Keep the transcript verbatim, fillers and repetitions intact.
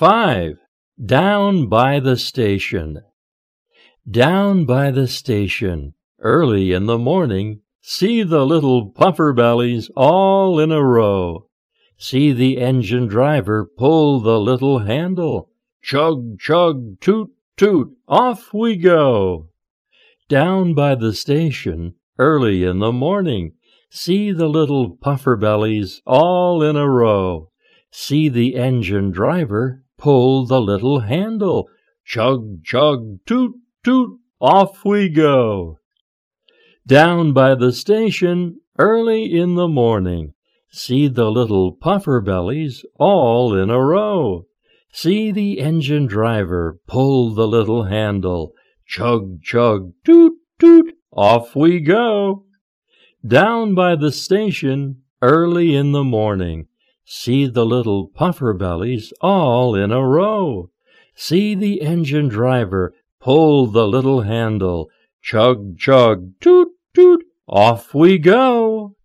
five. Down by the station. Down by the station, early in the morning, see the little puffer bellies all in a row. See the engine driver pull the little handle. Chug, chug, toot, toot, off we go. Down by the station, early in the morning, see the little puffer bellies all in a row. See the engine driver pull the little handle. Chug, chug, toot, toot, off we go. Down by the station, early in the morning, see the little puffer bellies all in a row. See the engine driver pull the little handle. Chug, chug, toot, toot, off we go. Down by the station, early in the morning, see the little puffer bellies all in a row. See the engine driver pull the little handle. Chug, chug, toot, toot, off we go.